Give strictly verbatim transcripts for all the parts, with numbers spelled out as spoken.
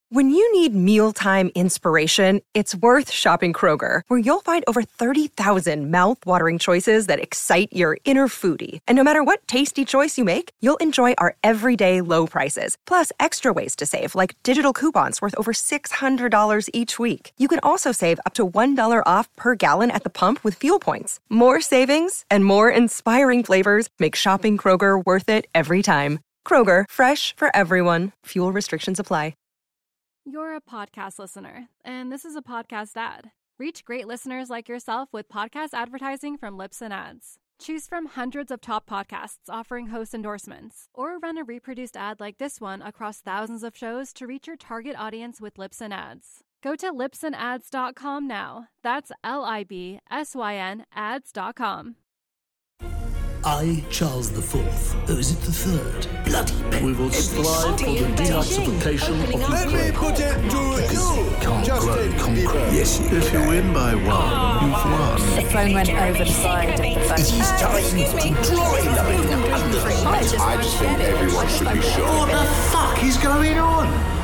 When you need mealtime inspiration, it's worth shopping Kroger, where you'll find over thirty thousand mouth-watering choices that excite your inner foodie. And no matter what tasty choice you make, you'll enjoy our everyday low prices, plus extra ways to save, like digital coupons worth over six hundred dollars each week. You can also save up to one dollar off per gallon at the pump with fuel points. More savings and more inspiring flavors make shopping Kroger worth it every time. Kroger, fresh for everyone. Fuel restrictions apply. You're a podcast listener, and this is a podcast ad. Reach great listeners like yourself with podcast advertising from Libsyn Ads. Choose from hundreds of top podcasts offering host endorsements, or run a reproduced ad like this one across thousands of shows to reach your target audience with Libsyn Ads. Go to libsyn ads dot com now. That's L I B S Y N ads dot com. I, Charles the Fourth, or is it the Third? Bloody pen. We will strive for the denazification of Ukraine. Let me put it to you. Can't Just grow take concrete. Yes, you If you win by one, you've won. The phone went over the side of the phone. It is time to join the I just, I just think everyone should be shot. What the fuck is going on?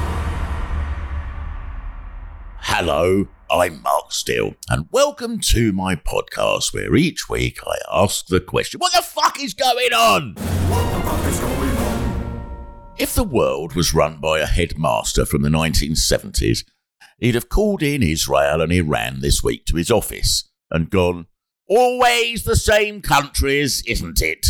Hello, I'm Mark Steele, and welcome to my podcast where each week I ask the question, what the fuck is going on? What the fuck is going on? If the world was run by a headmaster from the nineteen seventies, he'd have called in Israel and Iran this week to his office and gone, always the same countries, isn't it?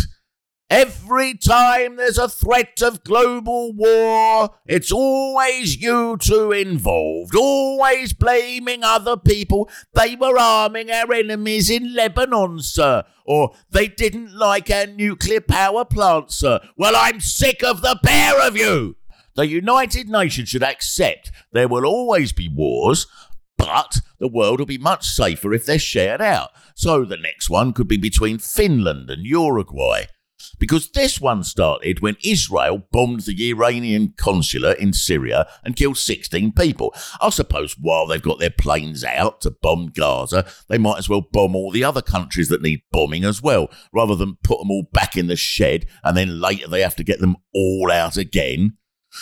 Every time there's a threat of global war, it's always you two involved, always blaming other people. They were arming our enemies in Lebanon, sir, or they didn't like our nuclear power plant, sir. Well, I'm sick of the pair of you. The United Nations should accept there will always be wars, but the world will be much safer if they're shared out. So the next one could be between Finland and Uruguay. Because this one started when Israel bombed the Iranian consulate in Syria and killed sixteen people. I suppose while they've got their planes out to bomb Gaza, they might as well bomb all the other countries that need bombing as well, rather than put them all back in the shed and then later they have to get them all out again.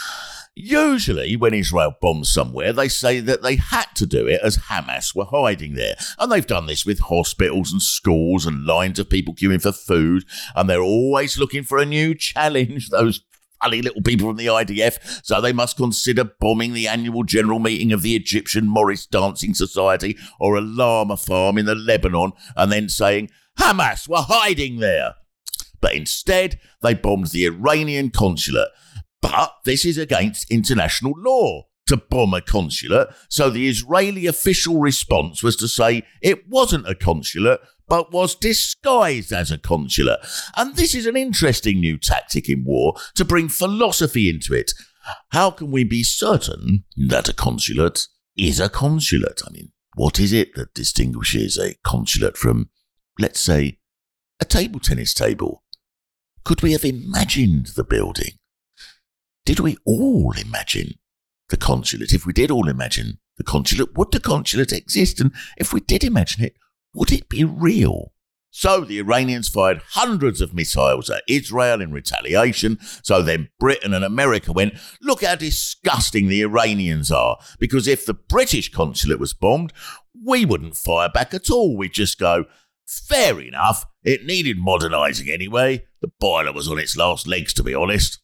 Usually, when Israel bombs somewhere, they say that they had to do it as Hamas were hiding there. And they've done this with hospitals and schools and lines of people queuing for food. And they're always looking for a new challenge, those funny little people from the I D F. So they must consider bombing the annual general meeting of the Egyptian Morris Dancing Society or a llama farm in the Lebanon and then saying, Hamas were hiding there. But instead, they bombed the Iranian consulate. But this is against international law to bomb a consulate, so the Israeli official response was to say it wasn't a consulate, but was disguised as a consulate. And this is an interesting new tactic in war to bring philosophy into it. How can we be certain that a consulate is a consulate? I mean, what is it that distinguishes a consulate from, let's say, a table tennis table? Could we have imagined the building? Did we all imagine the consulate? If we did all imagine the consulate, would the consulate exist? And if we did imagine it, would it be real? So the Iranians fired hundreds of missiles at Israel in retaliation. So then Britain and America went, look how disgusting the Iranians are. Because if the British consulate was bombed, we wouldn't fire back at all. We'd just go, fair enough. It needed modernising anyway. The boiler was on its last legs, to be honest.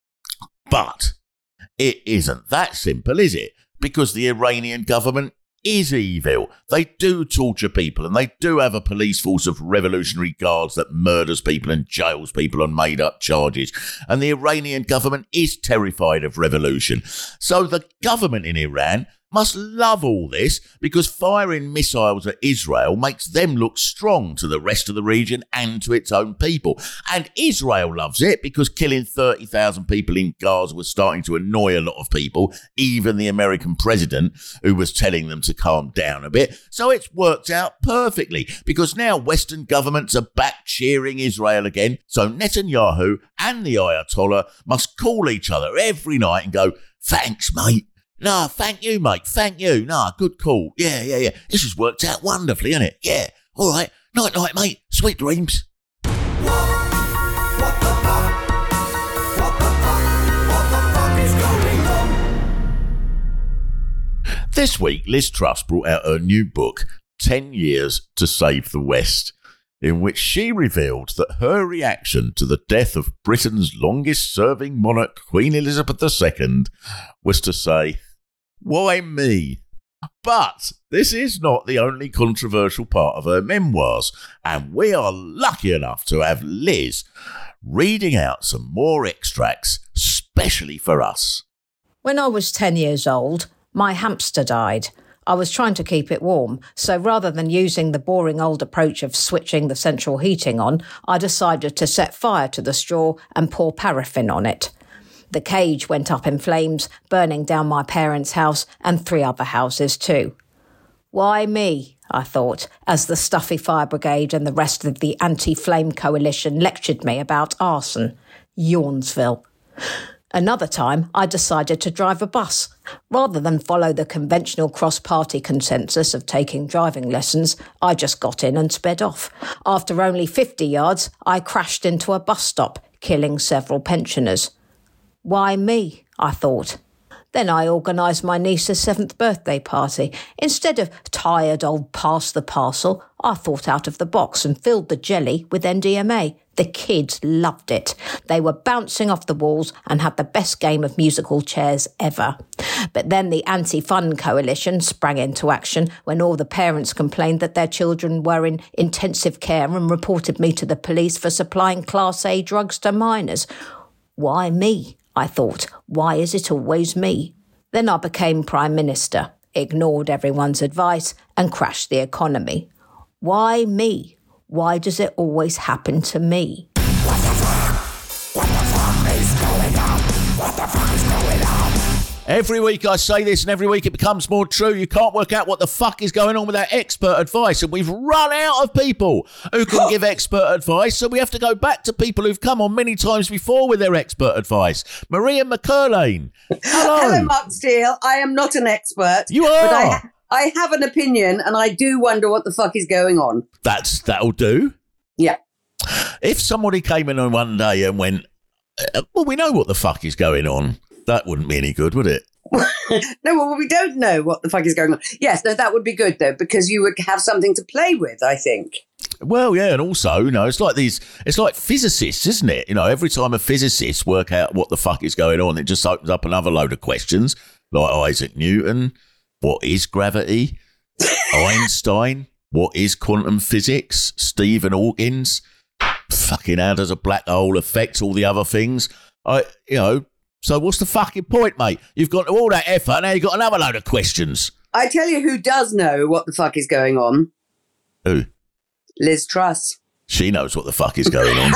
But it isn't that simple, is it? Because the Iranian government is evil. They do torture people and they do have a police force of revolutionary guards that murders people and jails people on made-up charges. And the Iranian government is terrified of revolution. So the government in Iran must love all this because firing missiles at Israel makes them look strong to the rest of the region and to its own people. And Israel loves it because killing thirty thousand people in Gaza was starting to annoy a lot of people, even the American president, who was telling them to calm down a bit. So it's worked out perfectly because now Western governments are back cheering Israel again. So Netanyahu and the Ayatollah must call each other every night and go, thanks, mate. No, thank you, mate. Thank you. No, good call. Yeah, yeah, yeah. This has worked out wonderfully, hasn't it? Yeah. All right. Night, night, mate. Sweet dreams. What? What the fuck? What the fuck? What the fuck is going on? This week, Liz Truss brought out her new book, ten years to Save the West, in which she revealed that her reaction to the death of Britain's longest-serving monarch, Queen Elizabeth the Second, was to say, "Why me?" But this is not the only controversial part of her memoirs, and we are lucky enough to have Liz reading out some more extracts, specially for us. When I was ten years old, my hamster died. I was trying to keep it warm, so rather than using the boring old approach of switching the central heating on, I decided to set fire to the straw and pour paraffin on it. The cage went up in flames, burning down my parents' house and three other houses too. Why me? I thought, as the stuffy fire brigade and the rest of the anti-flame coalition lectured me about arson. Yawnsville. Another time, I decided to drive a bus. Rather than follow the conventional cross-party consensus of taking driving lessons, I just got in and sped off. After only fifty yards, I crashed into a bus stop, killing several pensioners. Why me? I thought. Then I organised my niece's seventh birthday party. Instead of tired old pass the parcel, I thought out of the box and filled the jelly with N D M A. The kids loved it. They were bouncing off the walls and had the best game of musical chairs ever. But then the anti-fun coalition sprang into action when all the parents complained that their children were in intensive care and reported me to the police for supplying Class A drugs to minors. Why me? I thought, why is it always me? Then I became Prime Minister, ignored everyone's advice and crashed the economy. Why me? Why does it always happen to me? What the fuck? What the fuck is going on? What the fuck is going on? Every week I say this and every week it becomes more true. You can't work out what the fuck is going on without expert advice, and we've run out of people who can give expert advice, so we have to go back to people who've come on many times before with their expert advice. Maria McCurlane. Hello. Hello, Mark Steele. I am not an expert. You are. But I, I have an opinion, and I do wonder what the fuck is going on. That's That'll do. Yeah. If somebody came in on one day and went, well, we know what the fuck is going on, that wouldn't be any good, would it? No, well, we don't know what the fuck is going on. Yes, no, that would be good, though, because you would have something to play with, I think. Well, yeah, and also, you know, it's like these, it's like physicists, isn't it? You know, every time a physicist work out what the fuck is going on, it just opens up another load of questions, like Isaac Newton, what is gravity? Einstein, what is quantum physics? Stephen Hawking's, fucking how does a black hole affect all the other things? I, you know, so what's the fucking point, mate? You've got all that effort, now you've got another load of questions. I tell you who does know what the fuck is going on. Who? Liz Truss. She knows what the fuck is going on.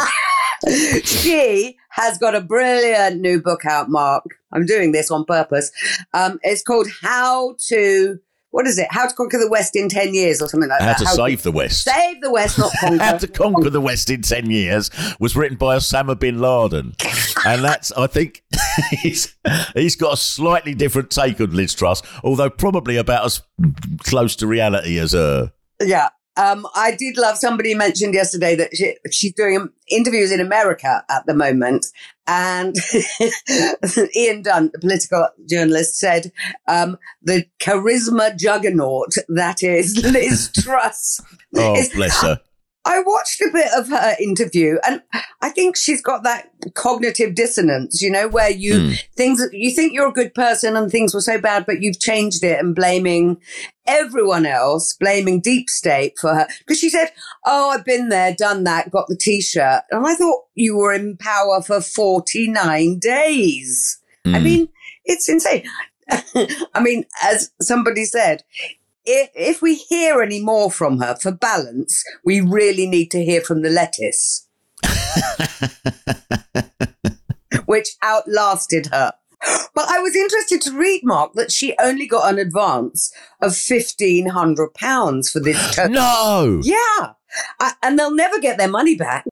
She has got a brilliant new book out, Mark. I'm doing this on purpose. Um, it's called How to... What is it? How to Conquer the West in ten years or something like How that. to How Save to the West. Save the West, not conquer. How to Conquer the West in ten years was written by Osama bin Laden. And that's, I think, he's, he's got a slightly different take on Liz Truss, although probably about as close to reality as her. Yeah. Um, I did love, somebody mentioned yesterday that she, she's doing interviews in America at the moment. And Ian Dunt, the political journalist, said um, the charisma juggernaut that is Liz Truss. Oh, is, bless her. I watched a bit of her interview, and I think she's got that cognitive dissonance, you know, where you mm. things you think you're a good person and things were so bad, but you've changed it and blaming everyone else, blaming Deep State for her. Because she said, oh, I've been there, done that, got the T-shirt. And I thought you were in power for forty-nine days. Mm. I mean, it's insane. I mean, as somebody said, If, if we hear any more from her for balance, we really need to hear from the lettuce, which outlasted her. But I was interested to read, Mark, that she only got an advance of fifteen hundred pounds for this turn. No! Yeah. I, and they'll never get their money back.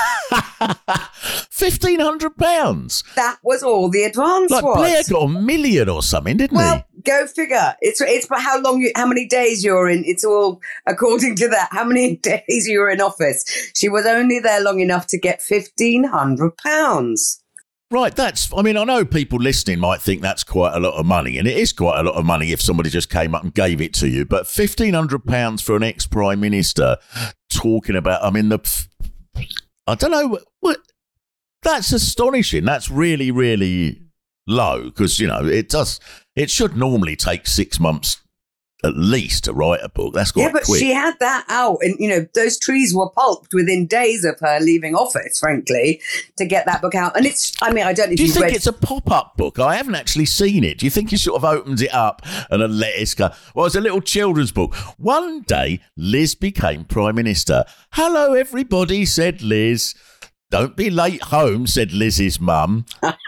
fifteen hundred pounds? That was all the advance like was. Blair got a million or something, didn't well, he? Go figure. It's it's for how long, you, how many days you're in. It's all according to that. How many days you were in office. She was only there long enough to get fifteen hundred pounds. Right, that's, I mean, I know people listening might think that's quite a lot of money, and it is quite a lot of money if somebody just came up and gave it to you, but fifteen hundred pounds for an ex-Prime Minister talking about, I mean, the, I don't know, what, that's astonishing. That's really, really low, because, you know, it does, it should normally take six months at least to write a book. That's quite Yeah, but quick. she had that out, and you know those trees were pulped within days of her leaving office. Frankly, to get that book out, and it's. I mean, I don't know if Do you you've think read. it's a pop-up book? I haven't actually seen it. Do you think he sort of opens it up and a lettuce go? Well, it's a little children's book. One day, Liz became Prime Minister. Hello, everybody, said Liz. Don't be late home, said Liz's mum.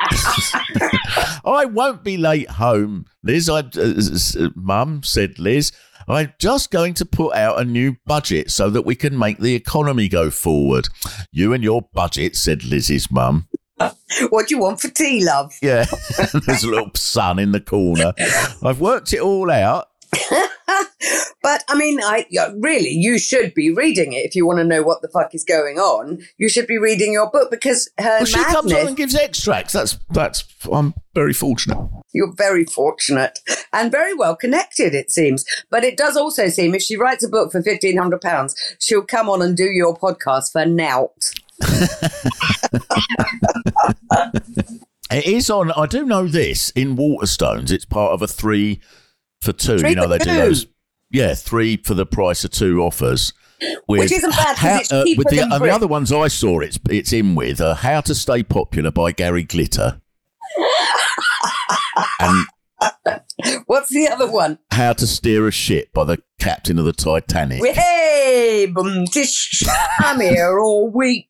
I won't be late home, Liz. I, uh, mum, said Liz. I'm just going to put out a new budget so that we can make the economy go forward. You and your budget, said Liz's mum. What do you want for tea, love? Yeah, there's a little son in the corner. I've worked it all out. But I mean, I really, you should be reading it if you want to know what the fuck is going on. You should be reading your book because her Well, she madness, comes on and gives extracts. That's that's. I'm very fortunate. You're very fortunate and very well connected, it seems. But it does also seem if she writes a book for fifteen hundred pounds, she'll come on and do your podcast for nout. It is on. I do know this in Waterstones. It's part of a three for two. Three you know for they do two. those. Yeah, three for the price of two offers. With Which isn't bad, 'cause how- it's uh, cheaper with the, than and the Brit. other ones I saw, it's it's in with uh, How to Stay Popular by Gary Glitter, and What's the other one? How to Steer a Ship by the Captain of the Titanic. Hey, boom, tish, I'm here all week.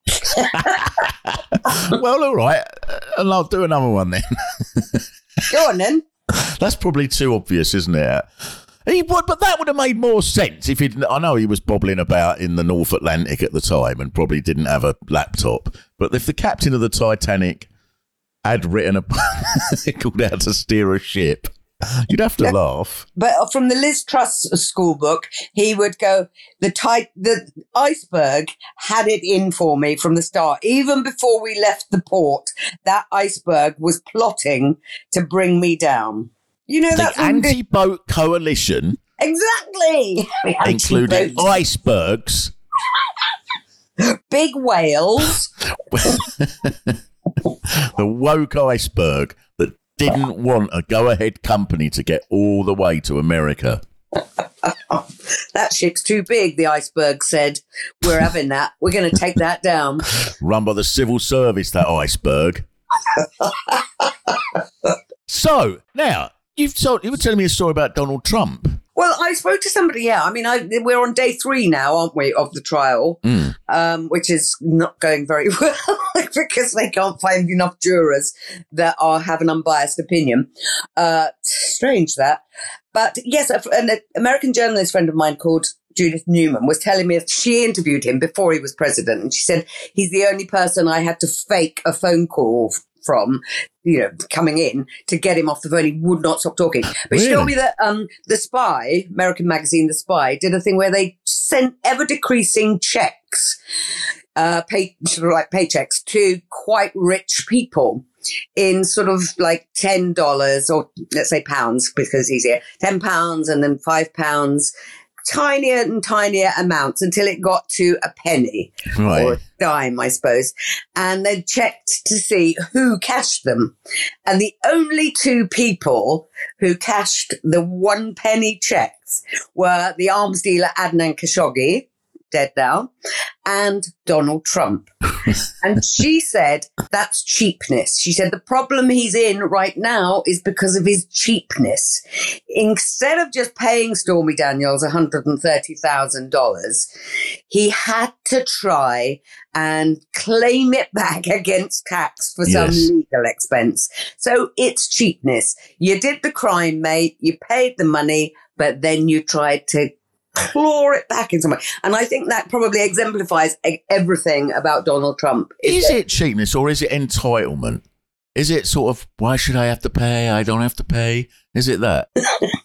Well, all right, uh, and I'll do another one then. Go on then. That's probably too obvious, isn't it? He would, but that would have made more sense if he'd. I know he was bobbling about in the North Atlantic at the time and probably didn't have a laptop. But if the captain of the Titanic had written a called How to Steer a Ship, you'd have to laugh. But from the Liz Truss school book, he would go, the tit- the iceberg had it in for me from the start. Even before we left the port, that iceberg was plotting to bring me down. You know, The that's anti-boat coalition, exactly. including Anti-boat. icebergs, Big whales. the woke iceberg that didn't want a go-ahead company to get all the way to America. That ship's too big, the iceberg said. We're having that. We're going to take that down. Run by the civil service, that iceberg. So, now, you've told, you were telling me a story about Donald Trump. Well, I spoke to somebody, yeah. I mean, I, we're on day three now, aren't we, of the trial, Mm. um, which is not going very well because they can't find enough jurors that are have an unbiased opinion. Uh, strange that. But yes, a, an American journalist friend of mine called Judith Newman was telling me she interviewed him before he was president. And she said, he's the only person I had to fake a phone call from, you know, coming in to get him off the phone. He would not stop talking. But she told me that um, The Spy, American magazine The Spy, did a thing where they sent ever-decreasing checks, uh, pay, sort of like paychecks, to quite rich people in sort of like ten dollars or let's say pounds because it's easier, ten pounds and then five pounds, tinier and tinier amounts until it got to a penny Right. or a dime, I suppose. And they checked to see who cashed them. And the only two people who cashed the one penny checks were the arms dealer Adnan Khashoggi, dead now, and Donald Trump. And she said that's cheapness. She said the problem he's in right now is because of his cheapness. Instead of just paying Stormy Daniels one hundred thirty thousand dollars, he had to try and claim it back against tax for some Yes. legal expense. So it's cheapness. You did the crime, mate. You paid the money, but then you tried to claw it back in some way. And I think that probably exemplifies e- everything about Donald Trump. Is it cheapness or is it entitlement? Is it sort of, why should I have to pay? I don't have to pay. Is it that?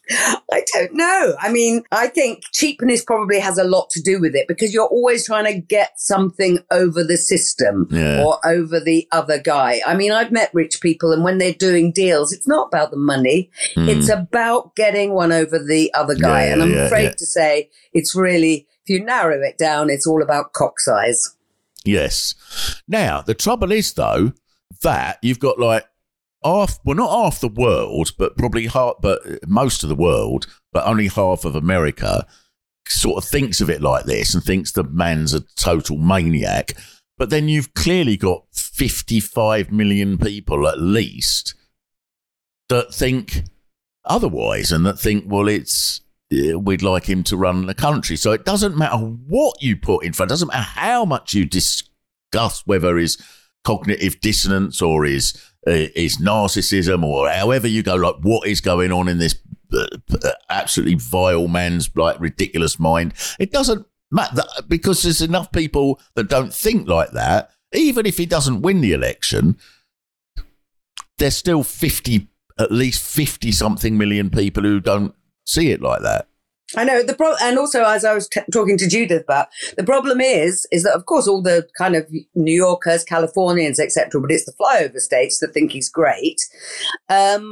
I don't know. I mean, I think cheapness probably has a lot to do with it because you're always trying to get something over the system yeah. or over the other guy. I mean, I've met rich people and when they're doing deals, it's not about the money. Mm. It's about getting one over the other guy. Yeah, and I'm yeah, afraid yeah. to say it's really, if you narrow it down, it's all about cock size. Yes. Now, the trouble is, though, that you've got like half, well, not half the world, but probably half, but most of the world, but only half of America sort of thinks of it like this and thinks the man's a total maniac. But then you've clearly got fifty-five million people at least that think otherwise and that think, well, it's, we'd like him to run the country. So it doesn't matter what you put in front. It doesn't matter how much you discuss whether his cognitive dissonance or his, uh, his narcissism or however you go, like what is going on in this uh, absolutely vile man's like ridiculous mind. It doesn't matter because there's enough people that don't think like that. Even if he doesn't win the election, there's still fifty, at least fifty something million people who don't see it like that. I know the pro- and also as I was t- talking to Judith about, the problem is is that of course all the kind of New Yorkers, Californians, et cetera, but it's the flyover states that think he's great. Um,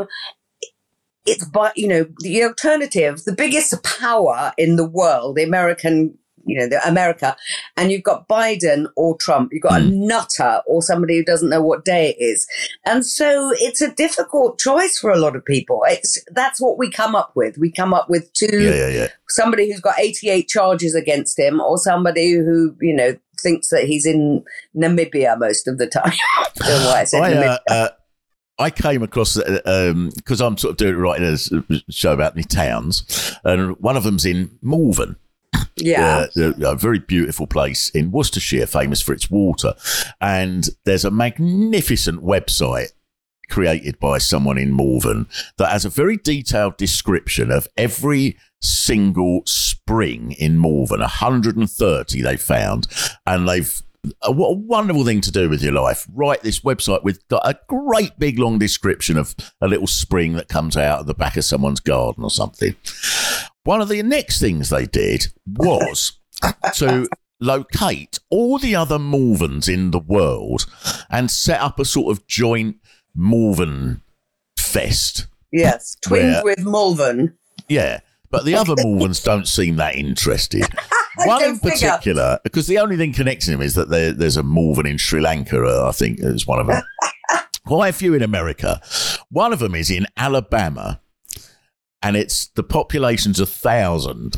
it's but you know the alternative, the biggest power in the world, the American. You know, the America, and you've got Biden or Trump, you've got mm. a nutter or somebody who doesn't know what day it is. And so it's a difficult choice for a lot of people. It's that's what we come up with. We come up with two, yeah, yeah, yeah. somebody who's got eighty-eight charges against him or somebody who, you know, thinks that he's in Namibia most of the time. I don't know why I said I, Namibia. Uh, uh, I came across, because um, I'm sort of doing writing a show about the towns, and one of them's in Malvern. Yeah. Uh, a, a very beautiful place in Worcestershire, famous for its water. And there's a magnificent website created by someone in Malvern that has a very detailed description of every single spring in Malvern, one hundred thirty they found. And they've, uh, what a wonderful thing to do with your life. Write this website with got a great big long description of a little spring that comes out of the back of someone's garden or something. One of the next things they did was to locate all the other Malverns in the world and set up a sort of joint Malvern fest. Yes, twinned where, with Malvern. Yeah, but the other Malverns don't seem that interested. One in particular, figure. because the only thing connecting them is that there, there's a Malvern in Sri Lanka, uh, I think is one of them. Quite a few in America. One of them is in Alabama. And it's the population's a thousand.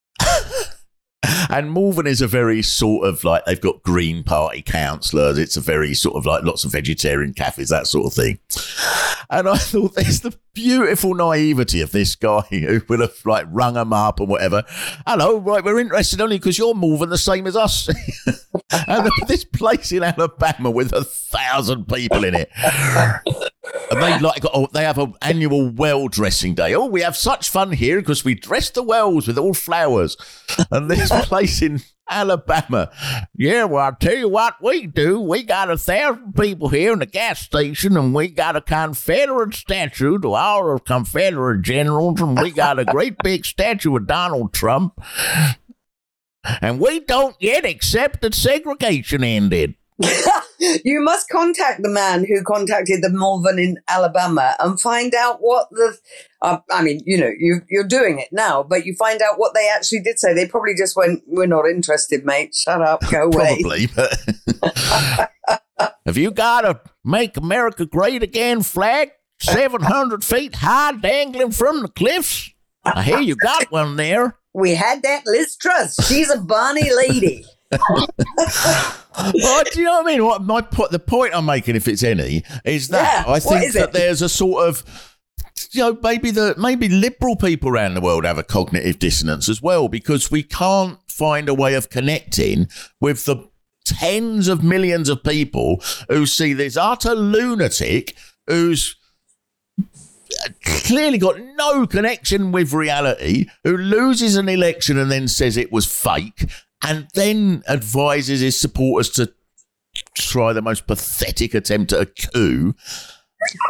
And Malvern is a very sort of like, they've got Green Party councillors. It's a very sort of like lots of vegetarian cafes, that sort of thing. And I thought there's the beautiful naivety of this guy who would have like rung them up or whatever. Hello, right, we're interested only because you're Malvern the same as us. And this place in Alabama with a thousand people in it. And they like oh, they have an annual well dressing day. Oh, we have such fun here because we dress the wells with all flowers. And this place in Alabama, yeah, well, I'll tell you what we do. We got a thousand people here in the gas station, and we got a Confederate statue to all the Confederate generals, and we got a great big statue of Donald Trump. And we don't yet accept that segregation ended. You must contact the man who contacted the Malvern in Alabama and find out what the, uh, I mean, you know, you, you're doing it now, but you find out what they actually did say. They probably just went, we're not interested, mate. Shut up, go away. Probably, but have you got a Make America Great Again flag seven hundred feet high dangling from the cliffs? I hear you got one there. We had that Liz Truss. She's a bonny lady. Well, do you know what I mean? What my po- the point I'm making, if it's any, is that yeah, I think that it? there's a sort of, you know, maybe the maybe liberal people around the world have a cognitive dissonance as well, because we can't find a way of connecting with the tens of millions of people who see this utter lunatic who's clearly got no connection with reality, who loses an election and then says it was fake, and then advises his supporters to try the most pathetic attempt at a coup.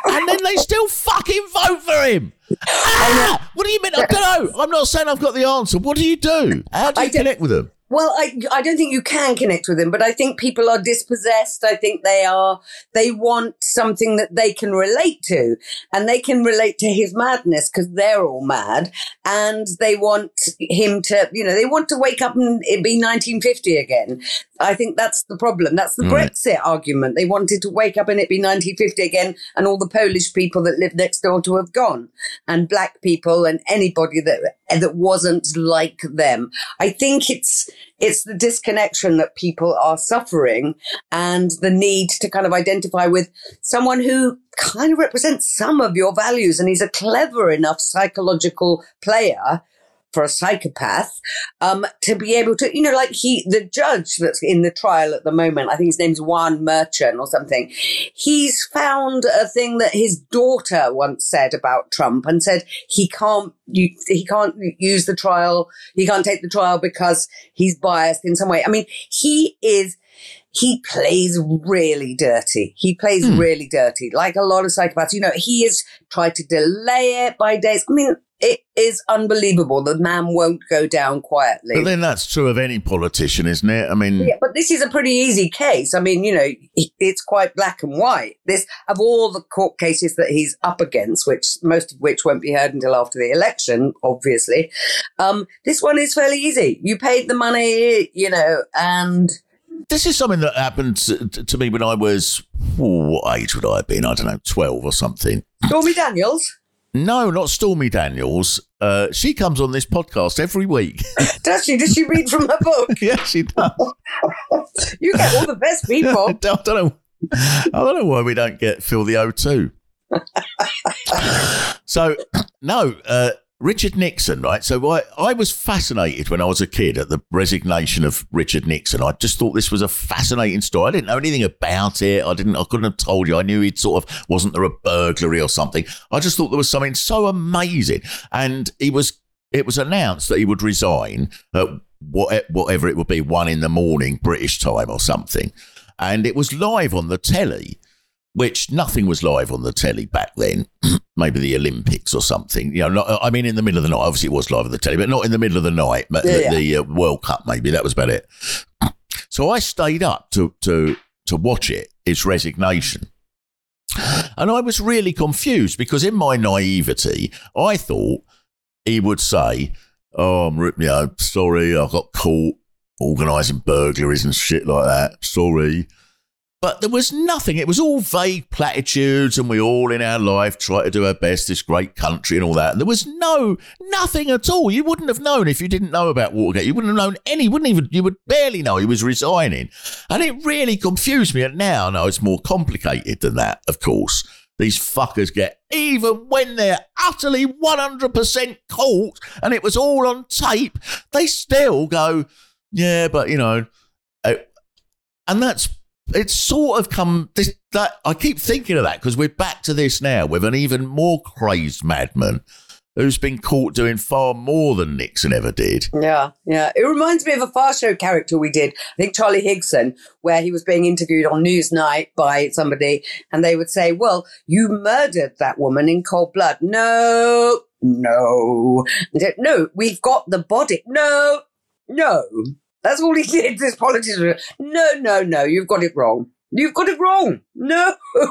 and then they still fucking vote for him. Ah, what do you mean? I don't know. I'm not saying I've got the answer. What do you do? How do you connect with them? Well, I, I don't think you can connect with him, but I think people are dispossessed. I think they are, they want something that they can relate to, and they can relate to his madness because they're all mad, and they want him to, you know, they want to wake up and it be nineteen fifty again. I think that's the problem. That's the Right. Brexit argument. They wanted to wake up and it be nineteen fifty again, and all the Polish people that live next door to have gone, and black people and anybody that that wasn't like them. I think it's it's the disconnection that people are suffering, and the need to kind of identify with someone who kind of represents some of your values, and he's a clever enough psychological player for a psychopath, um, to be able to, you know, like he, the judge that's in the trial at the moment, I think his name's Juan Merchant or something. He's found a thing that his daughter once said about Trump, and said he can't, you, he can't use the trial, he can't take the trial because he's biased in some way. I mean, he is, he plays really dirty. He plays hmm. really dirty, like a lot of psychopaths. You know, he has tried to delay it by days. I mean, it is unbelievable. The man won't go down quietly. But then that's true of any politician, isn't it? I mean, yeah, but this is a pretty easy case. I mean, you know, it's quite black and white. This, of all the court cases that he's up against, which most of which won't be heard until after the election, obviously, um, this one is fairly easy. You paid the money, you know, and this is something that happened to, to me when I was, oh, what age would I have been? I don't know, twelve or something. Stormy Daniels? No, not Stormy Daniels. Uh, she comes on this podcast every week. Does she? Does she read from her book? Yeah, she does. You get all the best people. I don't know. I don't know why we don't get Phil the O two. So, no, uh, Richard Nixon, right? So I, I was fascinated when I was a kid at the resignation of Richard Nixon. I just thought this was a fascinating story. I didn't know anything about it. I didn't. I couldn't have told you. I knew he'd sort of, wasn't there a burglary or something? I just thought there was something so amazing. And he was. It was announced that he would resign at what, whatever it would be, one in the morning British time or something. And it was live on the telly, which nothing was live on the telly back then. Maybe the Olympics or something. You know, not, I mean, in the middle of the night. Obviously, it was live on the telly, but not in the middle of the night. But yeah, the, yeah. the uh, World Cup, maybe that was about it. So I stayed up to to to watch it. His resignation, and I was really confused because, in my naivety, I thought he would say, "Oh, I'm, you know, sorry, I got caught organising burglaries and shit like that. Sorry." But there was nothing. It was all vague platitudes, and we all in our life try to do our best, this great country and all that. And there was no, nothing at all. You wouldn't have known if you didn't know about Watergate. You wouldn't have known any, wouldn't even, you would barely know he was resigning. And it really confused me. And now I know it's more complicated than that, of course. These fuckers get, even when they're utterly one hundred percent caught and it was all on tape, they still go, yeah, but, you know, uh, and that's, it's sort of come, this, that I keep thinking of that because we're back to this now with an even more crazed madman who's been caught doing far more than Nixon ever did. Yeah, yeah. It reminds me of a Far Show character we did, I think Charlie Higson, where he was being interviewed on Newsnight by somebody, and they would say, well, you murdered that woman in cold blood. No, no. No, we've got the body. No, no. That's all he did, this politician. No, no, no, you've got it wrong. You've got it wrong. No.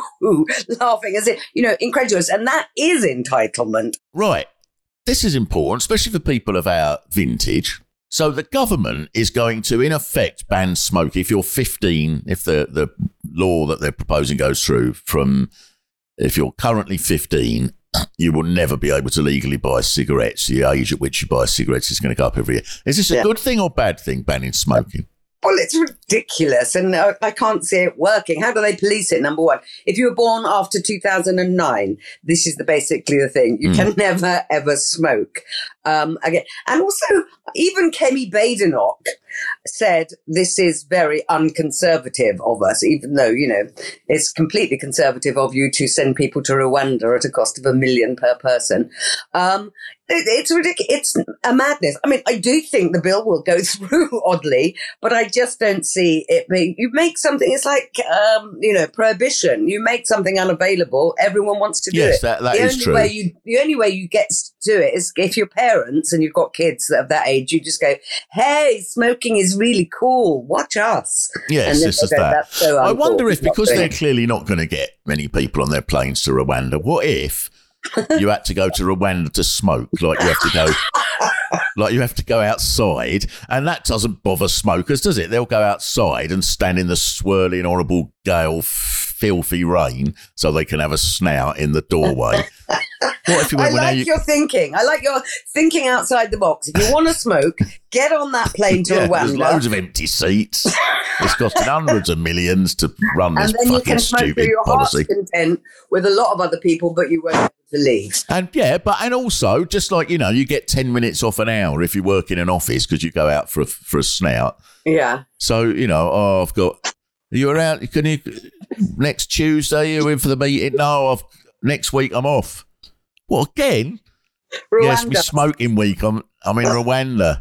Laughing as if, you know, incredulous. And that is entitlement. Right. This is important, especially for people of our vintage. So the government is going to, in effect, ban smoking if you're fifteen, if the, the law that they're proposing goes through, from if you're currently fifteen, you will never be able to legally buy cigarettes. The age at which you buy cigarettes is going to go up every year. Is this a yeah. good thing or bad thing, banning smoking? Well, it's ridiculous, and I, I can't see it working. How do they police it? Number one, if you were born after two thousand nine, this is the basically the thing. You mm. can never, ever smoke. Um, again, and also, even Kemi Badenoch said this is very unconservative of us, even though, you know, it's completely conservative of you to send people to Rwanda at a cost of a million per person. Um, it, it's ridiculous. It's a madness. I mean, I do think the bill will go through, oddly, but I just don't see it being, you make something, it's like, um, you know, prohibition. You make something unavailable, everyone wants to do yes, it. that, that the is only true. Way you, the only way you get to do it is if you're parents and you've got kids that of that age, you just go, hey, smoking is really cool. Watch us. Yes, this is go, that. That's so I uncool. wonder if, It's not because doing they're it." clearly not going to get many people on their planes to Rwanda, what if you had to go to Rwanda to smoke, like you have to go... Like you have to go outside, and that doesn't bother smokers, does it? They'll go outside and stand in the swirling, horrible gale, filthy rain so they can have a snout in the doorway. What if you went, I well, now like you- your thinking. I like your thinking outside the box. If you want to smoke, get on that plane to yeah, Rwanda. there's loads of empty seats. It's costing hundreds of millions to run this and then you fucking can smoke to stupid your heart's policy. content with a lot of other people, but you won't be able to leave. And yeah, but and also, just like, you know, you get ten minutes off an hour if you work in an office because you go out for a, for a snout. Yeah. So, you know, oh, I've got, you're out, can you, next Tuesday, you're in for the meeting? No, I've, next week I'm off. What, again? Rwanda. Yes, my smoking week, I'm, I'm in Rwanda.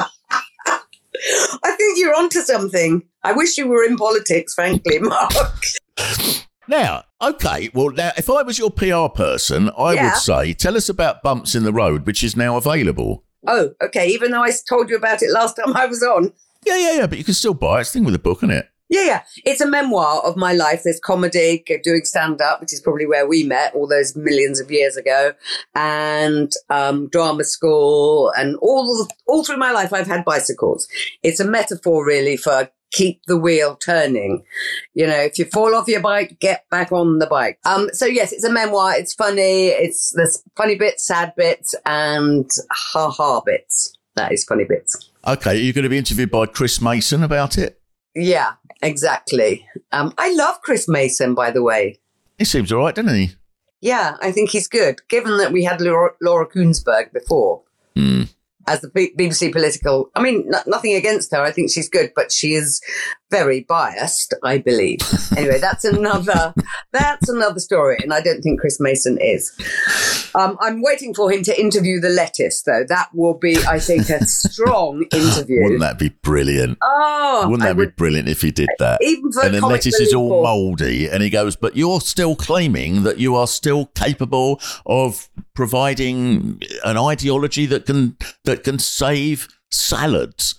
I think you're onto something. I wish you were in politics, frankly, Mark. Now, okay, well, now, if I was your P R person, I Yeah. would say, tell us about Bumps in the Road, which is now available. Oh, okay. Even though I told you about it last time I was on. Yeah, yeah, yeah, but you can still buy it. It's a thing with a book, isn't it? Yeah, yeah. It's a memoir of my life. There's comedy, doing stand-up, which is probably where we met all those millions of years ago, and um, drama school, and all all through my life I've had bicycles. It's a metaphor, really, for keep the wheel turning. You know, if you fall off your bike, get back on the bike. Um, so, yes, it's a memoir. It's funny. It's there's funny bits, sad bits, and ha-ha bits. That is funny bits. Okay, are you going to be interviewed by Chris Mason about it? Yeah, exactly. Um, I love Chris Mason, by the way. He seems all right, doesn't he? Yeah, I think he's good. Given that we had Laura, Laura Koonsberg before Mm. as the B- BBC political, I mean, n- nothing against her. I think she's good, but she is very biased, I believe. Anyway, that's another that's another story, and I don't think Chris Mason is. Um, I'm waiting for him to interview the lettuce, though. That will be, I think, a strong interview. Wouldn't that be brilliant? Oh, Wouldn't that I be would, brilliant if he did that? even for And the comic lettuce is all relief or- mouldy, and he goes, but you're still claiming that you are still capable of providing an ideology that can that can save salads.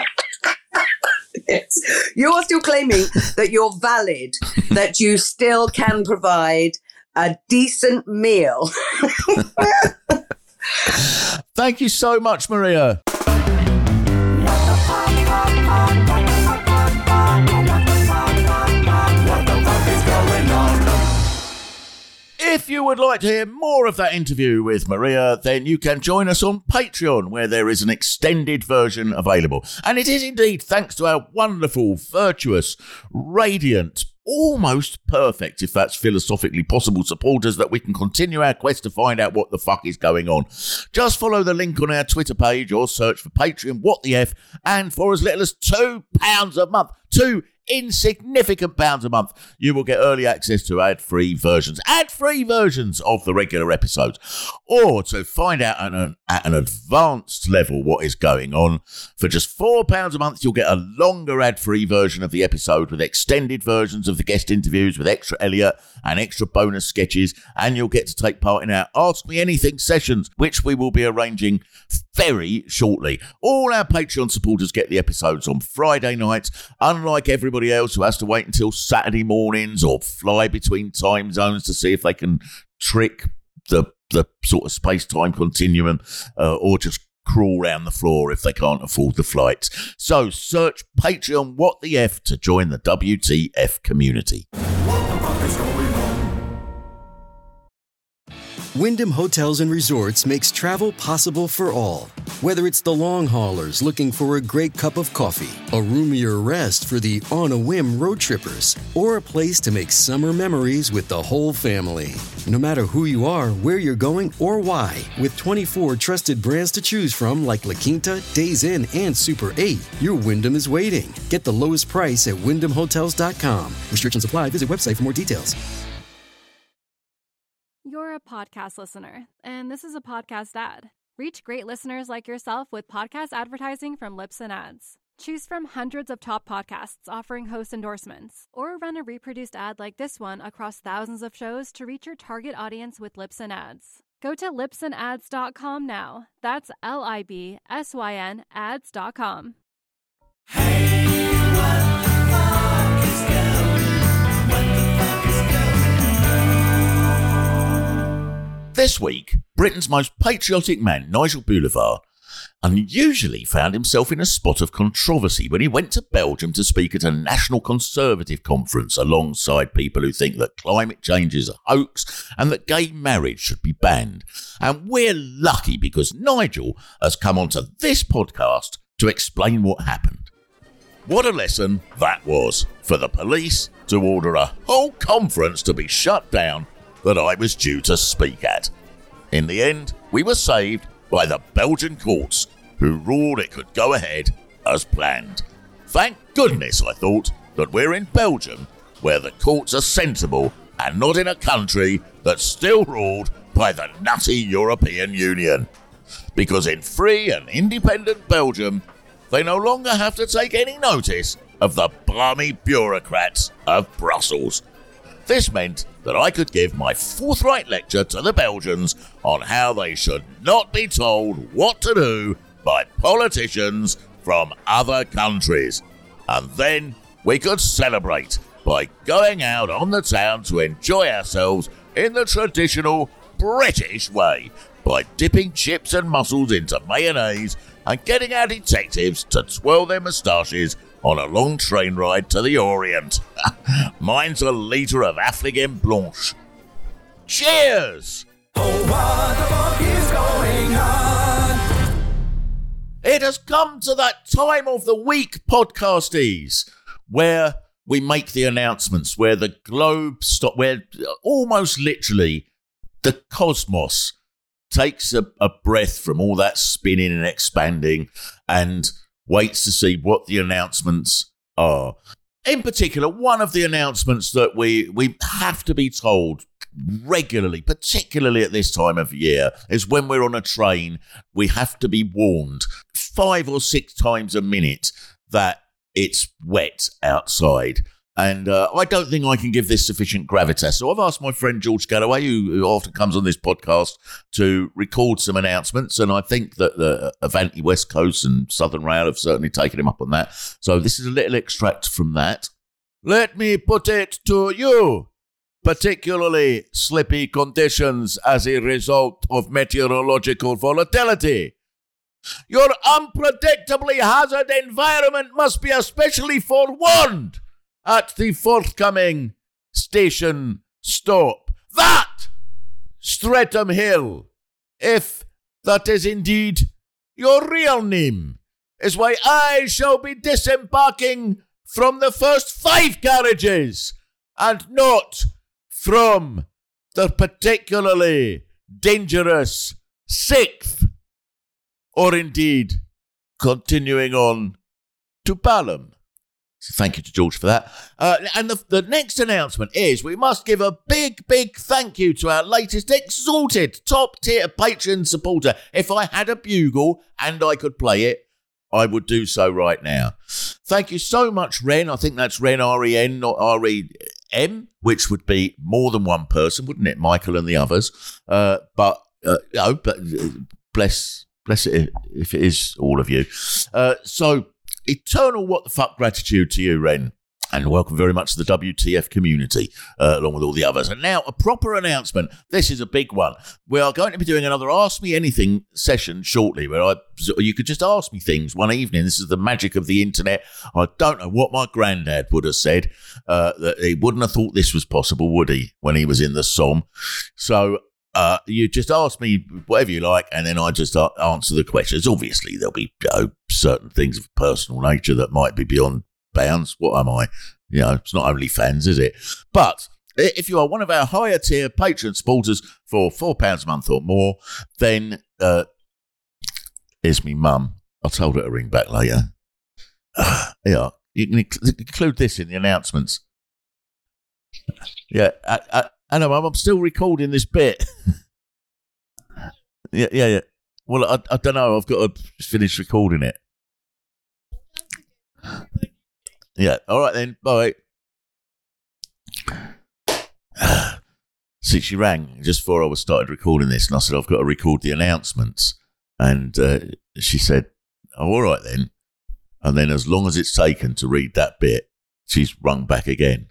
Yes. You're still claiming that you're valid, that you still can provide a decent meal. Thank you so much, Maria. If you would like to hear more of that interview with Maria, then you can join us on Patreon, where there is an extended version available. And it is indeed thanks to our wonderful, virtuous, radiant, almost perfect, if that's philosophically possible, supporters that we can continue our quest to find out what the fuck is going on. Just follow the link on our Twitter page or search for Patreon, What the F, and for as little as two pounds a month, two insignificant pounds a month, you will get early access to ad-free versions, ad-free versions of the regular episodes. Or to find out at an, at an advanced level what is going on, for just four pounds a month, you'll get a longer ad-free version of the episode with extended versions of the guest interviews with extra Elliot and extra bonus sketches, and you'll get to take part in our Ask Me Anything sessions, which we will be arranging very shortly. All our Patreon supporters get the episodes on Friday nights, unlike everybody else who has to wait until Saturday mornings or fly between time zones to see if they can trick the the sort of space-time continuum, uh, or just crawl around the floor if they can't afford the flights. So search Patreon What the F to join the W T F community. Wyndham Hotels and Resorts makes travel possible for all. Whether it's the long haulers looking for a great cup of coffee, a roomier rest for the on-a-whim road trippers, or a place to make summer memories with the whole family. No matter who you are, where you're going, or why, with twenty-four trusted brands to choose from like La Quinta, Days Inn, and Super eight, your Wyndham is waiting. Get the lowest price at wyndham hotels dot com. Restrictions apply. Visit website for more details. You're a podcast listener, and this is a podcast ad. Reach great listeners like yourself with podcast advertising from Lips and Ads. Choose from hundreds of top podcasts offering host endorsements, or run a reproduced ad like this one across thousands of shows to reach your target audience with Libsyn Ads. Go to libsyn ads dot com now. That's L I B S Y N ads dot com. Hey, what the fuck is going on? What the fuck is going on? This week, Britain's most patriotic man, Nigel Boulevard, unusually found himself in a spot of controversy when he went to Belgium to speak at a National Conservative conference alongside people who think that climate change is a hoax and that gay marriage should be banned. And we're lucky because Nigel has come onto this podcast to explain what happened. What a lesson that was for the police to order a whole conference to be shut down that I was due to speak at. In the end, we were saved by the Belgian courts, who ruled it could go ahead as planned. Thank goodness, I thought, that we're in Belgium, where the courts are sensible and not in a country that's still ruled by the nutty European Union. Because in free and independent Belgium, they no longer have to take any notice of the balmy bureaucrats of Brussels. This meant that I could give my forthright lecture to the Belgians on how they should not be told what to do by politicians from other countries. And then we could celebrate by going out on the town to enjoy ourselves in the traditional British way, by dipping chips and mussels into mayonnaise and getting our detectives to twirl their moustaches on a long train ride to the Orient. Mine's a litre of Affligem Blanche. Cheers! Oh, what the fuck is going on? It has come to that time of the week, podcasties, where we make the announcements, where the globe stop, where almost literally the cosmos takes a, a breath from all that spinning and expanding and waits to see what the announcements are. In particular, one of the announcements that we, we have to be told regularly, particularly at this time of year, is when we're on a train, we have to be warned five or six times a minute that it's wet outside. And uh, I don't think I can give this sufficient gravitas. So I've asked my friend George Galloway, who, who often comes on this podcast, to record some announcements. And I think that the Avanti West Coast and Southern Rail have certainly taken him up on that. So this is a little extract from that. Let me put it to you. Particularly slippy conditions as a result of meteorological volatility. Your unpredictably hazard environment must be especially forewarned at the forthcoming station stop. That Streatham Hill, if that is indeed your real name, is why I shall be disembarking from the first five carriages and not from the particularly dangerous sixth, or indeed continuing on to Balham. So thank you to George for that. Uh, and the, the next announcement is we must give a big, big thank you to our latest exalted top-tier Patreon supporter. If I had a bugle and I could play it, I would do so right now. Thank you so much, Ren. I think that's Ren, R E N, not R E M, which would be more than one person, wouldn't it? Michael and the others. Uh, but, uh, no, but uh, bless, bless it if it is all of you. Uh, so... Eternal what the fuck gratitude to you, Ren, and welcome very much to the W T F community, uh, along with all the others. And now, a proper announcement. This is a big one. We are going to be doing another Ask Me Anything session shortly, where I you could just ask me things one evening. This is the magic of the internet. I don't know what my granddad would have said. Uh, that he wouldn't have thought this was possible, would he, when he was in the Somme? So... Uh, you just ask me whatever you like, and then I just uh, answer the questions. Obviously, there'll be you know, certain things of personal nature that might be beyond bounds. What am I? You know, it's not OnlyFans, is it? But if you are one of our higher tier Patreon supporters for four pounds a month or more, then uh, here's me mum. I told her to ring back later. Uh, yeah, you can include this in the announcements. Yeah, I, I, Hello, Mum, I'm still recording this bit. yeah, yeah, yeah. Well, I, I don't know. I've got to finish recording it. Yeah, all right then, bye. See, she rang just before I was started recording this, and I said, I've got to record the announcements. And uh, she said, oh, all right then. And then as long as it's taken to read that bit, she's rung back again.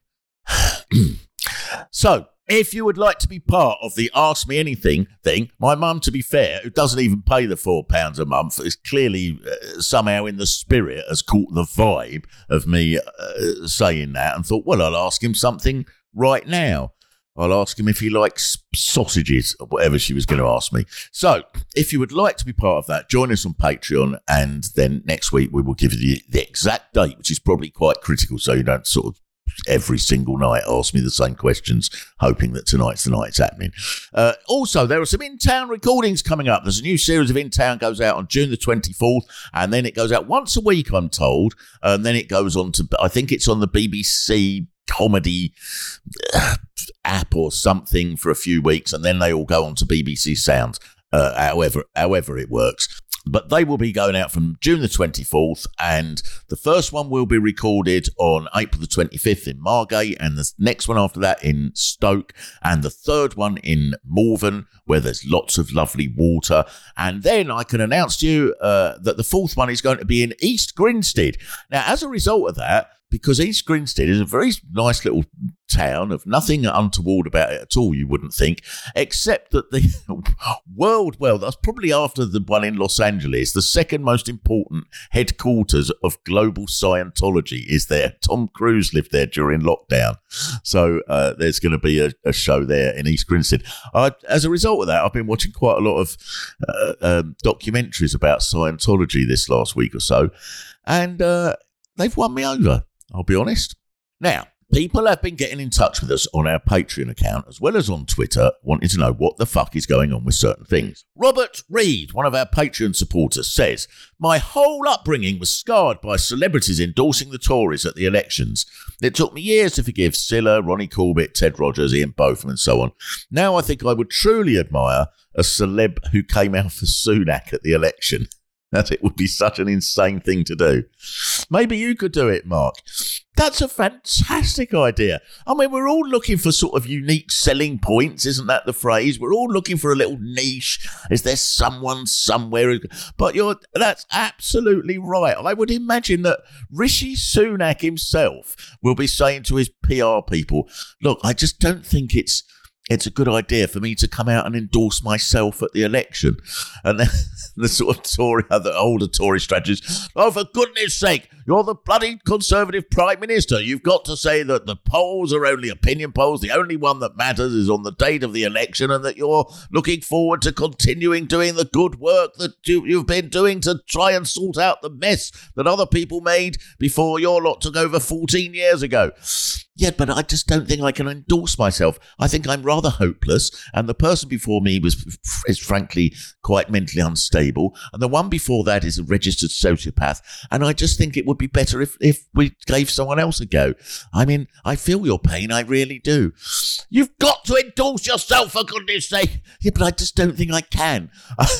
So, if you would like to be part of the Ask Me Anything thing, my mum, to be fair, who doesn't even pay the four pounds a month, is clearly uh, somehow in the spirit, has caught the vibe of me uh, saying that and thought, well, I'll ask him something right now. I'll ask him if he likes sausages or whatever she was going to ask me. So, if you would like to be part of that, join us on Patreon, and then next week we will give you the, the exact date, which is probably quite critical, so you don't sort of every single night ask me the same questions, hoping that tonight's the night it's happening. Uh, also, there are some in-town recordings coming up. There's a new series of In-Town goes out on June the twenty-fourth, and then it goes out once a week, I'm told, and then it goes on to, I think it's on the B B C comedy uh, app or something for a few weeks, and then they all go on to B B C Sounds, uh, however, however it works. But they will be going out from June the twenty-fourth, and the first one will be recorded on April the twenty-fifth in Margate, and the next one after that in Stoke, and the third one in Malvern, where there's lots of lovely water. And then I can announce to you uh, that the fourth one is going to be in East Grinstead. Now, as a result of that, because East Grinstead is a very nice little town of nothing untoward about it at all, you wouldn't think, except that the world, well, that's probably after the one in Los Angeles, the second most important headquarters of global Scientology is there. Tom Cruise lived there during lockdown. So uh, there's going to be a, a show there in East Grinstead. Uh, as a result of that, I've been watching quite a lot of uh, um, documentaries about Scientology this last week or so, and uh, they've won me over, I'll be honest. Now, people have been getting in touch with us on our Patreon account as well as on Twitter, wanting to know what the fuck is going on with certain things. Robert Reed, one of our Patreon supporters, says, my whole upbringing was scarred by celebrities endorsing the Tories at the elections. It took me years to forgive Silla, Ronnie Corbett, Ted Rogers, Ian Botham and so on. Now I think I would truly admire a celeb who came out for Sunak at the election. That it would be such an insane thing to do. Maybe you could do it, Mark. That's a fantastic idea. I mean, we're all looking for sort of unique selling points, isn't that the phrase? We're all looking for a little niche. Is there someone somewhere? Who, but you're that's absolutely right. I would imagine that Rishi Sunak himself will be saying to his P R people, look, I just don't think it's it's a good idea for me to come out and endorse myself at the election. And then the sort of Tory, the older Tory strategists, oh, for goodness sake, you're the bloody Conservative Prime Minister. You've got to say that the polls are only opinion polls. The only one that matters is on the date of the election, and that you're looking forward to continuing doing the good work that you, you've been doing to try and sort out the mess that other people made before your lot took over fourteen years ago. Yeah, but I just don't think I can endorse myself. I think I'm rather hopeless, and the person before me was, is frankly quite mentally unstable, and the one before that is a registered sociopath, and I just think it would be better if, if we gave someone else a go. I mean, I feel your pain, I really do. You've got to endorse yourself, for goodness sake. Yeah, but I just don't think I can.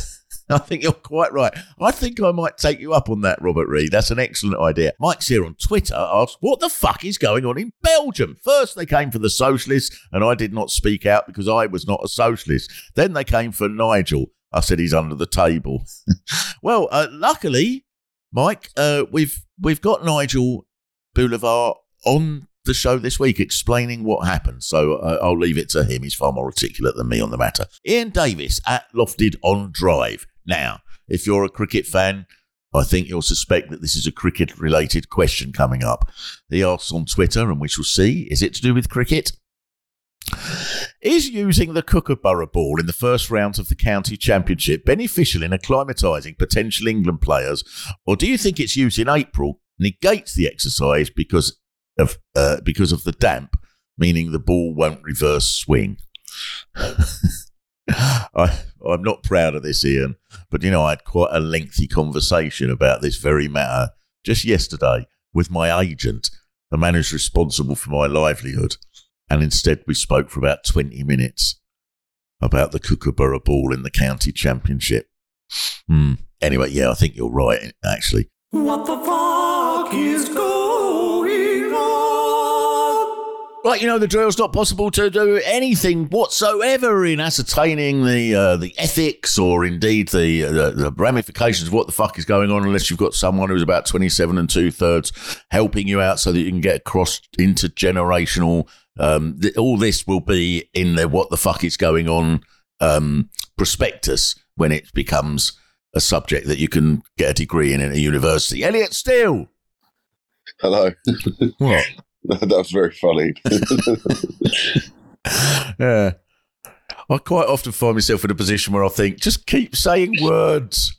I think you're quite right. I think I might take you up on that, Robert Reed. That's an excellent idea. Mike's here on Twitter asks, what the fuck is going on in Belgium? First they came for the socialists, and I did not speak out because I was not a socialist. Then they came for Nigel. I said he's under the table. Well, uh, luckily, Mike, uh, we've we've got Nigel Boulevard on the show this week explaining what happened, so uh, I'll leave it to him. He's far more articulate than me on the matter. Ian Davis at Lofted on Drive. Now, if you're a cricket fan, I think you'll suspect that this is a cricket-related question coming up. He asks on Twitter, and we shall see, is it to do with cricket? Is using the Kookaburra ball in the first rounds of the county championship beneficial in acclimatising potential England players, or do you think its use in April negates the exercise because of uh, because of the damp, meaning the ball won't reverse swing? I, I'm not proud of this, Ian, but, you know, I had quite a lengthy conversation about this very matter just yesterday with my agent, the man who's responsible for my livelihood, and instead we spoke for about twenty minutes about the Kookaburra ball in the county championship. Hmm. Anyway, yeah, I think you're right, actually. What the fuck fuck is going on? Right, you know the drill. It's not possible to do anything whatsoever in ascertaining the uh, the ethics or indeed the, uh, the the ramifications of what the fuck is going on unless you've got someone who's about twenty-seven and two thirds helping you out so that you can get across intergenerational. Um, th- all this will be in the what the fuck is going on um, prospectus when it becomes a subject that you can get a degree in at a university. Elliot Steele. Hello. What? That was very funny. Yeah. I quite often find myself in a position where I think, just keep saying words.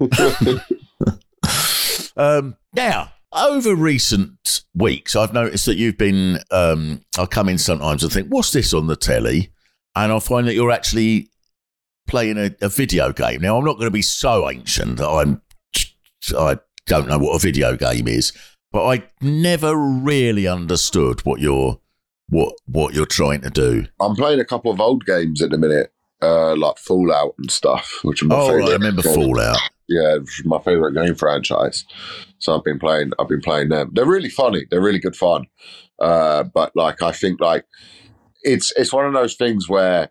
um, now, over recent weeks, I've noticed that you've been, um, I come in sometimes and think, what's this on the telly? And I find that you're actually playing a, a video game. Now, I'm not going to be so ancient that I'm, I don't know what a video game is. But I never really understood what you're what what you're trying to do. I'm playing a couple of old games at the minute, uh, like Fallout and stuff, which are my oh, favorite. I remember game. Fallout. Yeah, which is my favorite game franchise. So I've been playing. I've been playing them. They're really funny. They're really good fun. Uh, but like, I think like it's it's one of those things where,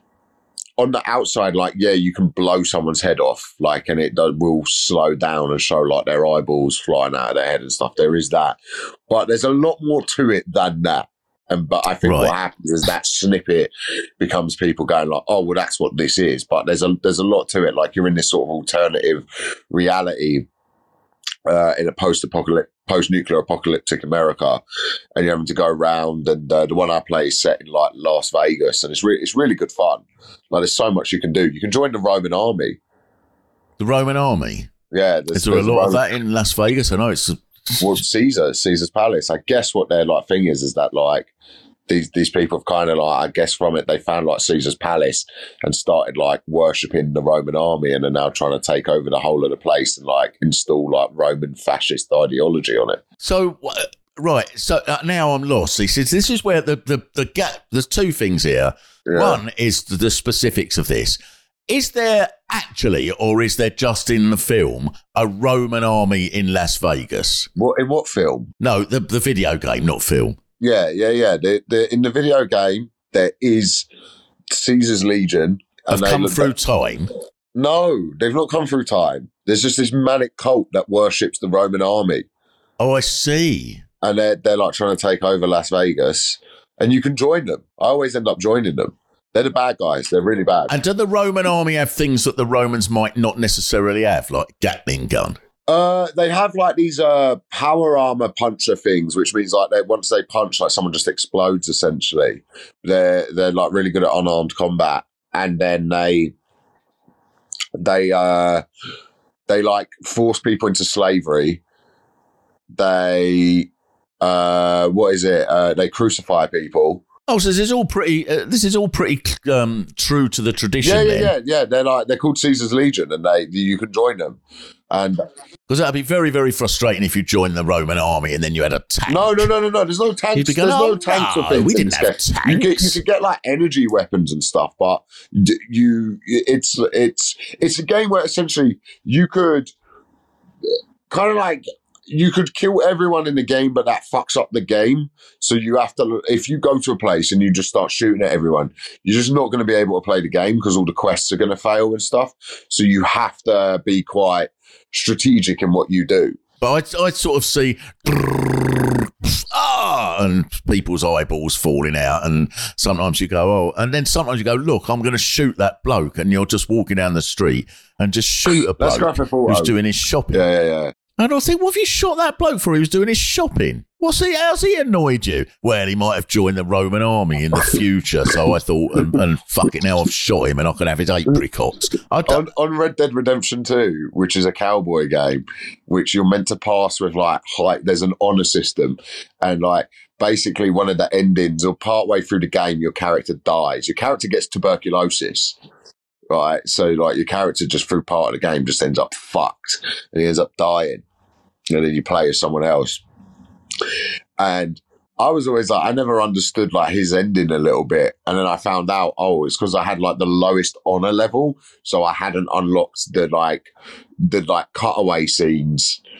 on the outside, like, yeah, you can blow someone's head off, like, and it does, will slow down and show, like, their eyeballs flying out of their head and stuff. There is that. But there's a lot more to it than that. And But I think right. what happens is that snippet becomes people going like, oh, well, that's what this is. But there's a there's a lot to it. Like, you're in this sort of alternative reality uh, in a post-apocalyptic, post-nuclear apocalyptic America, and you're having to go around, and uh, the one I play is set in like Las Vegas, and it's really it's really good fun. Like, there's so much you can do. You can join the Roman army. The Roman army? Yeah. Is there a lot Roman- of that in Las Vegas? I know it's... Well, Caesar, Caesar's Palace. I guess what their like thing is, is that like, these these people have kind of like, I guess from it, they found like Caesar's Palace and started like worshipping the Roman army, and are now trying to take over the whole of the place and like install like Roman fascist ideology on it. So, right. So uh, now I'm lost. He says this is where the, the, the gap, there's two things here. Yeah. One is the, the specifics of this. Is there actually, or is there just in the film, a Roman army in Las Vegas? What in what film? No, the the video game, not film. Yeah, yeah, yeah. The, the, in the video game, there is Caesar's Legion. Have and come they, through time? No, they've not come through time. There's just this manic cult that worships the Roman army. Oh, I see. And they're, they're like trying to take over Las Vegas. And you can join them. I always end up joining them. They're the bad guys. They're really bad. And do the Roman army have things that the Romans might not necessarily have, like Gatling gun? Uh, they have like these uh power armor puncher things, which means like they once they punch, like someone just explodes. Essentially, they're they're like really good at unarmed combat, and then they they uh they like force people into slavery. They uh what is it? Uh, they crucify people. Oh, so this is all pretty. Uh, this is all pretty um, true to the tradition. Yeah, yeah, then. yeah, yeah. They're like they're called Caesar's Legion, and they you can join them. And because that'd be very, very frustrating if you joined the Roman army and then you had a tank. No, no, no, no, no. There's no tanks. Going, There's oh, no tanks no, or things. We didn't have tanks. You get you could get like energy weapons and stuff, but you it's it's it's a game where essentially you could kind of like. You could kill everyone in the game, but that fucks up the game. So you have to, if you go to a place and you just start shooting at everyone, you're just not going to be able to play the game because all the quests are going to fail and stuff. So you have to be quite strategic in what you do. But I, I sort of see, ah, and people's eyeballs falling out. And sometimes you go, oh, and then sometimes you go, look, I'm going to shoot that bloke. And you're just walking down the street and just shoot a bloke who's doing his shopping. Yeah, yeah, yeah. And I think, what have you shot that bloke for? He was doing his shopping. What's he? How's he annoyed you? Well, he might have joined the Roman army in the future, so I thought, and, and fuck it, now I've shot him and I can have his apricots. I on, on Red Dead Redemption two, which is a cowboy game, which you're meant to pass with like high, there's an honor system, and like basically one of the endings, or partway through the game, your character dies. Your character gets tuberculosis. Right, so like your character just through part of the game just ends up fucked, and he ends up dying, and then you play as someone else. And I was always like, I never understood like his ending a little bit, and then I found out, oh, it's because I had like the lowest honor level, so I hadn't unlocked the like the like cutaway scenes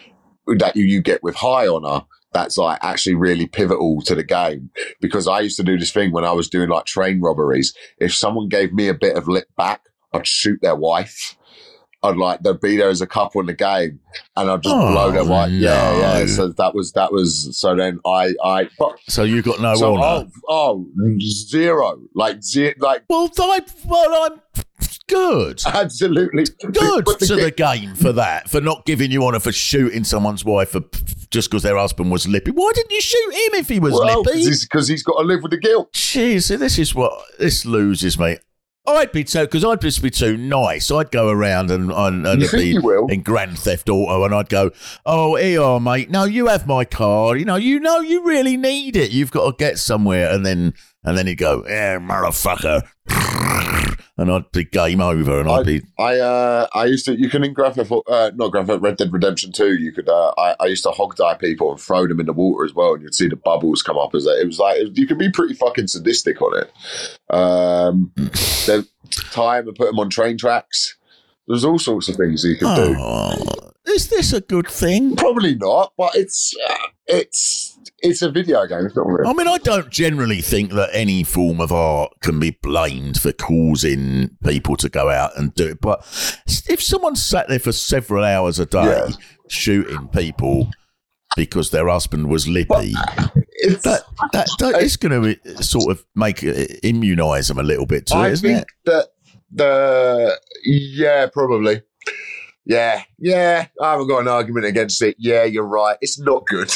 that you, you get with High Honor, that's like actually really pivotal to the game. Because I used to do this thing when I was doing like train robberies. If someone gave me a bit of lip back, I'd shoot their wife. I'd like, they'd be there as a couple in the game and I'd just oh, blow their wife. No. Yeah, yeah. So that was, that was, so then I, I, but, so you got no so, honor? Oh, oh, zero. Like, zero, like, well, I, well, I'm good. Absolutely. Good the to the game for that, for not giving you honor for shooting someone's wife for, just because their husband was lippy. Why didn't you shoot him if he was well, lippy? Because he's, he's got to live with the guilt. Jeez, this is what, this loses me. I'd be too, because I'd just be too nice. I'd go around and, and, and you think be you will? in Grand Theft Auto and I'd go, oh, here you are, mate. No, you have my car. You know, you know, you really need it. You've got to get somewhere. And then, and then he'd go, yeah, motherfucker. And I'd be game over and I'd I, be... I, uh, I used to, you can in Grand Theft, uh, not Grand Theft, Red Dead Redemption two, you could, uh, I, I used to hog die people and throw them in the water as well and you'd see the bubbles come up as that. It was like, it, you could be pretty fucking sadistic on it. Um, then time and put them on train tracks. There's all sorts of things you can oh, do. Is this a good thing? Probably not, but it's, uh, it's, it's a video game. It's not real. I mean, I don't generally think that any form of art can be blamed for causing people to go out and do it. But if someone sat there for several hours a day yeah. shooting people because their husband was lippy, it's, that, that, that it's going to sort of make immunise them a little bit to I it, isn't think it? That the yeah, probably. Yeah, yeah, I haven't got an argument against it. Yeah, you're right. It's not good.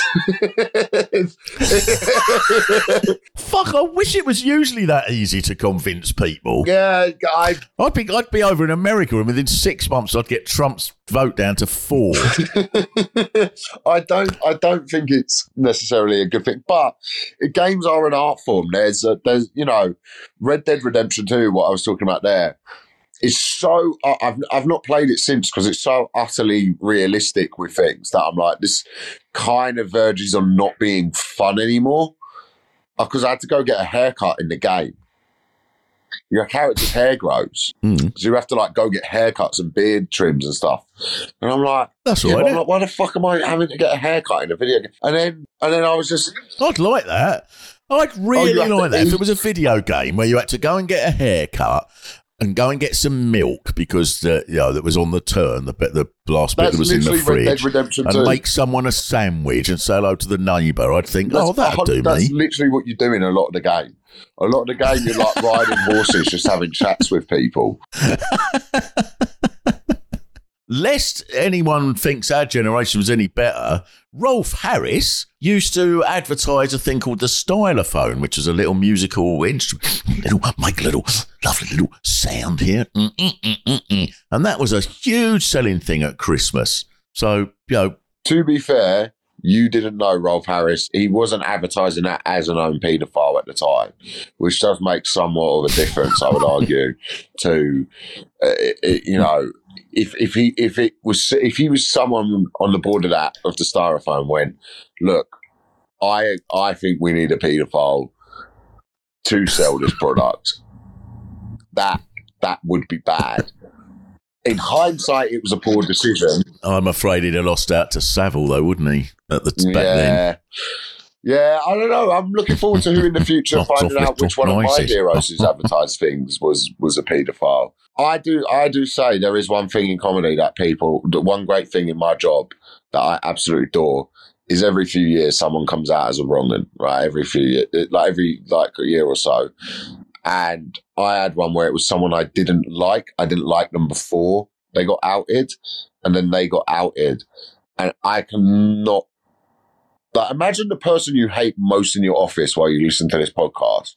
Fuck, I wish it was usually that easy to convince people. Yeah, I... I'd be, I'd be over in America and within six months I'd get Trump's vote down to four. I don't I don't think it's necessarily a good thing, but games are an art form. There's, a, there's you know, Red Dead Redemption two, what I was talking about there, it's so, I've I've not played it since because it's so utterly realistic with things that I'm like, this kind of verges on not being fun anymore. Because I had to go get a haircut in the game. Your character's hair grows. Mm. So you have to like go get haircuts and beard trims and stuff. And I'm like, that's yeah, all right. Like, why the fuck am I having to get a haircut in a video game? And then, and then I was just... I'd like that. I'd really oh, like that. If it was a video game where you had to go and get a haircut and go and get some milk because the, you know, that was on the turn, the bit, the last bit That's that was in the fridge, and two. Make someone a sandwich and say hello to the neighbour, I'd think, that's, oh, that'll do that's me. That's literally what you're doing a lot of the game. A lot of the game, you're like riding horses, just having chats with people. Lest anyone thinks our generation was any better, Rolf Harris used to advertise a thing called the Stylophone, which was a little musical instrument. Little, make a little, lovely little sound here. Mm-mm-mm-mm-mm. And that was a huge selling thing at Christmas. So, you know. To be fair, you didn't know Rolf Harris. He wasn't advertising that as an own paedophile at the time, which does make somewhat of a difference, I would argue, to, uh, it, you know, If if he if it was if he was someone on the board of that of the Styrofoam went, look, I I think we need a paedophile to sell this product, that that would be bad. In hindsight, it was a poor decision. I'm afraid he'd have lost out to Savile, though, wouldn't he? At the back yeah. then. Yeah, I don't know. I'm looking forward to who in the future finding out which one of my heroes who's advertised things was was a paedophile. I do, I do say there is one thing in comedy that people, the one great thing in my job that I absolutely adore is every few years someone comes out as a wrong'un, right? Every few years, like every like a year or so. And I had one where it was someone I didn't like. I didn't like them before they got outed, and then they got outed, and I cannot. Like, imagine the person you hate most in your office while you listen to this podcast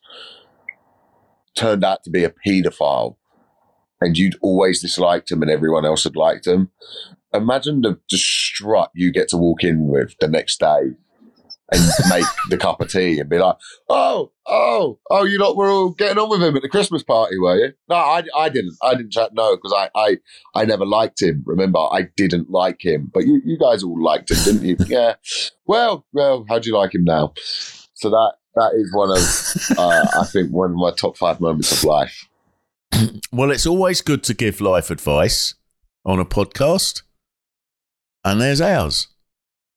turned out to be a paedophile. And you'd always disliked him and everyone else had liked him. Imagine the, the strut you get to walk in with the next day and make the cup of tea and be like, oh, oh, oh, you lot were all getting on with him at the Christmas party, were you? No, I, I didn't. I didn't chat, no, because I, I, I never liked him. Remember, I didn't like him. But you, you guys all liked him, didn't you? Yeah. Well, well, how do you like him now? So that that is one of, uh, I think, one of my top five moments of life. Well, it's always good to give life advice on a podcast, and there's ours.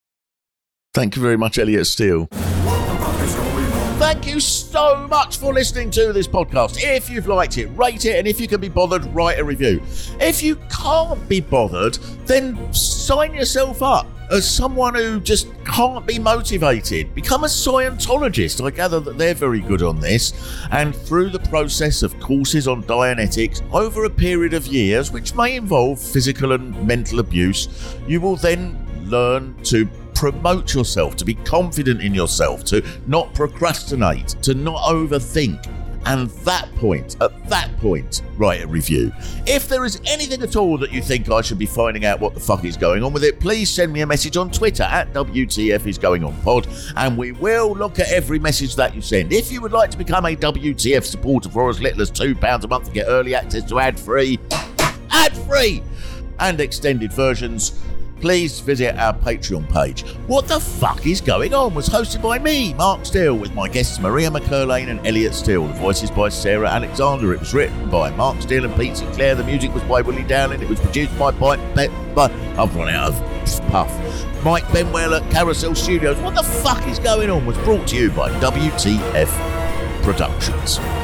Thank you very much, Elliot Steele. Thank you so much for listening to this podcast. If you've liked it, rate it, and if you can be bothered, write a review. If you can't be bothered, then sign yourself up as someone who just can't be motivated. Become a Scientologist. I gather that they're very good on this. And through the process of courses on Dianetics over a period of years, which may involve physical and mental abuse, you will then learn to promote yourself, to be confident in yourself, to not procrastinate, to not overthink. And that point, at that point, write a review. If there is anything at all that you think I should be finding out what the fuck is going on with it, please send me a message on Twitter at W T F is going on pod, and we will look at every message that you send. If you would like to become a W T F supporter for as little as two pounds a month to get early access to ad-free, ad-free and extended versions, please visit our Patreon page. What the Fuck is Going On was hosted by me, Mark Steele, with my guests Maria McCurlane and Elliot Steele. The voices by Sarah Alexander. It was written by Mark Steele and Pete Sinclair. The music was by Willie Dowling. It was produced by Pipe Pet. But I've run out of puff. Mike Benwell at Carousel Studios. What the Fuck is Going On was brought to you by W T F Productions.